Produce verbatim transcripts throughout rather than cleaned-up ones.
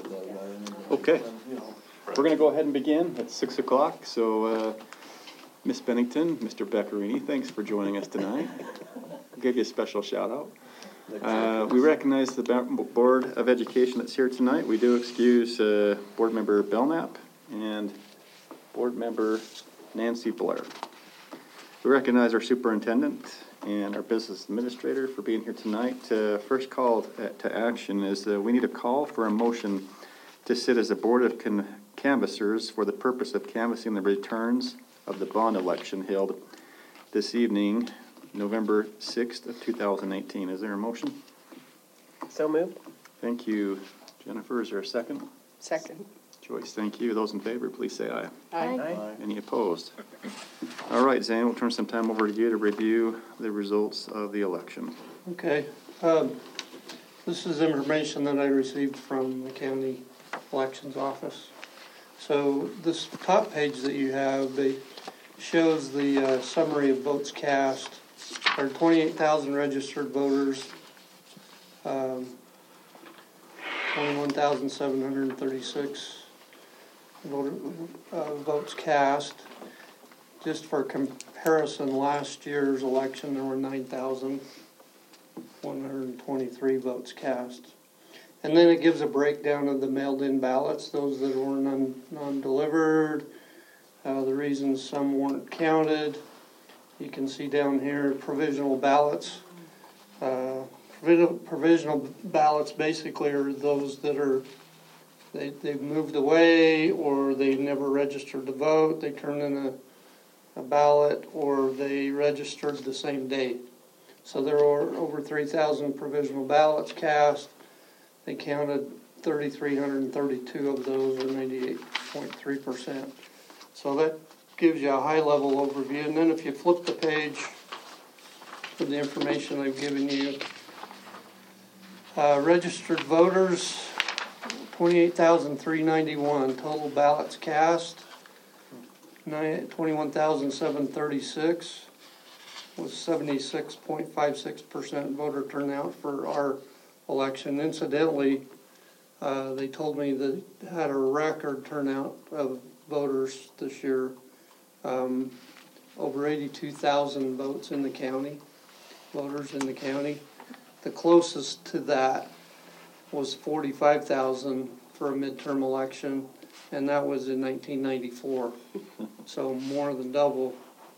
Okay, we're going to go ahead and begin. It's six o'clock, so uh, Miz Bennington, Mister Beccarini, thanks for joining us tonight. I'll give you a special shout out. Uh, we recognize the Board of Education that's here tonight. We do excuse uh, Board Member Belknap and Board Member Nancy Blair. We recognize our Superintendent and our Business Administrator for being here tonight. Uh, first call to action is uh, we need a call for a motion to sit as a Board of can canvassers for the purpose of canvassing the returns of the bond election held this evening, November sixth of two thousand eighteen. Is there a motion? So moved. Thank you, Jennifer. Is there a second? Second. Joyce, thank you. Those in favor, please say aye. Aye. Aye. Any opposed? All right, Zane, we'll turn some time over to you to review the results of the election. Okay. Um, this is information that I received from the county elections office. So this top page that you have, they shows the uh, summary of votes cast. There are twenty-eight thousand registered voters, um, twenty-one thousand seven hundred thirty-six voter, uh, votes cast. Just for comparison, last year's election there were nine thousand one hundred twenty-three votes cast. And then it gives a breakdown of the mailed-in ballots, those that were non, non-delivered, uh, the reasons some weren't counted. You can see down here provisional ballots. Uh, provisional ballots basically are those that are, they, they've moved away or they never registered to vote, they turned in a, a ballot, or they registered the same day. So there were over three thousand provisional ballots cast. They counted three thousand three hundred thirty-two of those, or ninety-eight point three percent. So that gives you a high-level overview. And then if you flip the page for the information I've given you, uh, registered voters, twenty-eight thousand three hundred ninety-one. Total ballots cast, twenty-one thousand seven hundred thirty-six. Was seventy-six point five six percent voter turnout for our election. Incidentally, uh, they told me that it had a record turnout of voters this year. Um, over eighty-two thousand votes in the county, voters in the county. The closest to that was forty-five thousand for a midterm election, and that was in nineteen ninety-four. So more than double,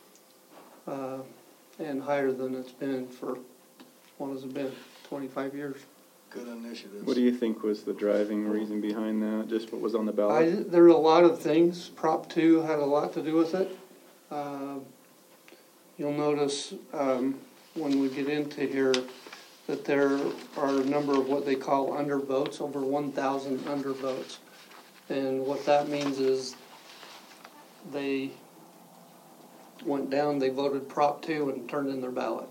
uh, and higher than it's been for, what has it been, twenty-five years. Good initiatives. What do you think was the driving reason behind that? Just what was on the ballot? I, there are a lot of things. Prop two had a lot to do with it. Uh, you'll notice um, when we get into here that there are a number of what they call undervotes, over one thousand undervotes. And what that means is they went down, they voted Prop two and turned in their ballot.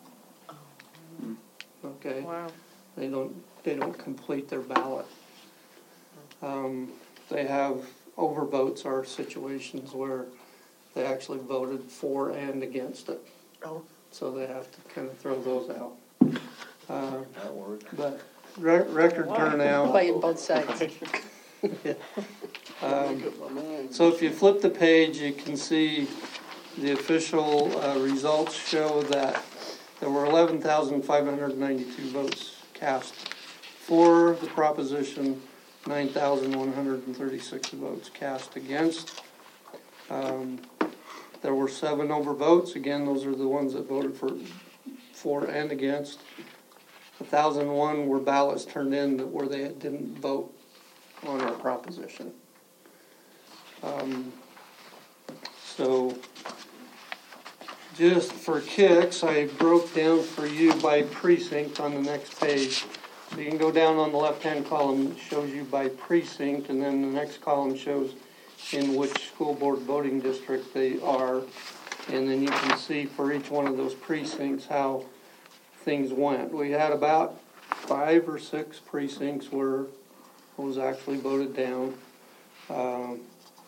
Okay. Wow. They don't. They don't complete their ballot. Um, they have overvotes are situations where they actually voted for and against it. Oh. So they have to kind of throw those out. Uh, That worked. but re record turnout. Playing both sides. Yeah. Um, so if you flip the page, you can see the official uh, results show that there were eleven thousand five hundred ninety-two votes cast for the proposition, nine thousand one hundred thirty-six votes cast against. Um, there were seven overvotes. Again, those are the ones that voted for, for and against. one thousand one were ballots turned in that where they didn't vote on our proposition. Um, so, just for kicks, I broke down for you by precinct on the next page. So you can go down on the left-hand column, it shows you by precinct, and then the next column shows in which school board voting district they are. And then you can see for each one of those precincts how things went. We had about five or six precincts where it was actually voted down. Um,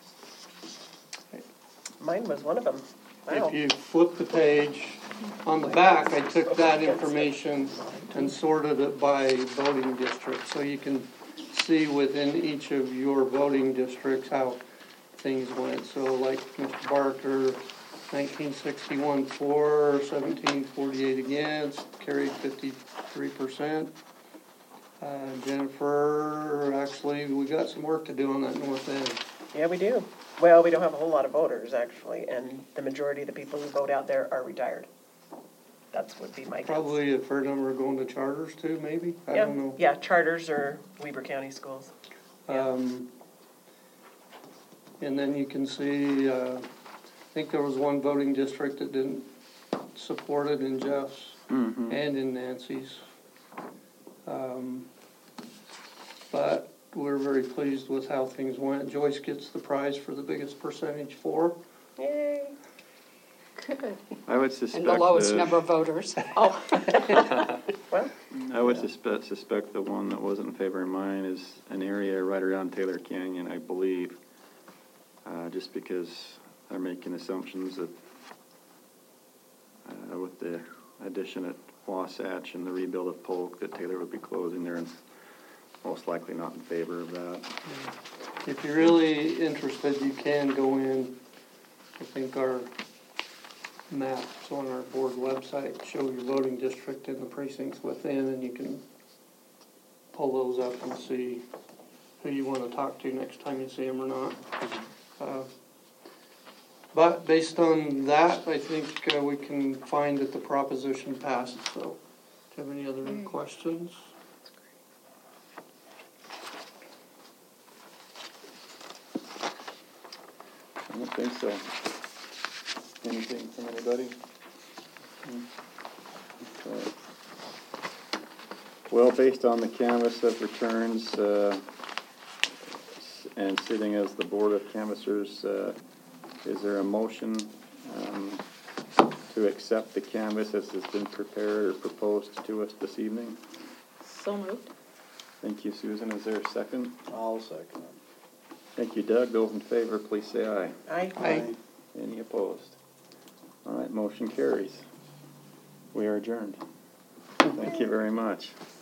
Mine was one of them. Wow. If you flip the page, on the back, I took that information and sorted it by voting district. So you can see within each of your voting districts how things went. So like Mister Barker, nineteen sixty-one for, seventeen forty-eight against, carried fifty-three percent. Uh, Jennifer, actually, we got some work to do on that north end. Yeah, we do. Well, we don't have a whole lot of voters, actually, and the majority of the people who vote out there are retired. That's would be my guess. Probably a fair number going to charters too, maybe? I Yeah, don't know. yeah, charters or Weber County schools. Yeah. Um, and then you can see, uh, I think there was one voting district that didn't support it in Jeff's Mhm. and in Nancy's. Um, but we're very pleased with how things went. Joyce gets the prize for the biggest percentage for. Yay. Good. I would suspect. And the lowest uh, number of voters. Oh, Well, I would suspect, suspect the one that wasn't in favor of mine is an area right around Taylor Canyon, I believe. Uh, just because they're making assumptions that, uh, with the addition at Wasatch and the rebuild of Polk, that Taylor would be closing there, and most likely not in favor of that. If you're really interested, you can go in. I think our maps on our board website show your voting district and the precincts within, and you can pull those up and see who you want to talk to next time you see them or not. Uh, But based on that, I think uh, we can find that the proposition passed, so do you have any other questions? I don't think so. Anything from anybody? Okay. Well, based on the canvas of returns, uh, s- and sitting as the Board of Canvassers, uh, is there a motion um, to accept the canvas as has been prepared or proposed to us this evening? so moved. Thank you, Susan. Is there a second? I'll second Thank you, Doug. Those in favor, please say aye. I, Aye. Any opposed? All right, motion carries. We are adjourned. Thank you very much.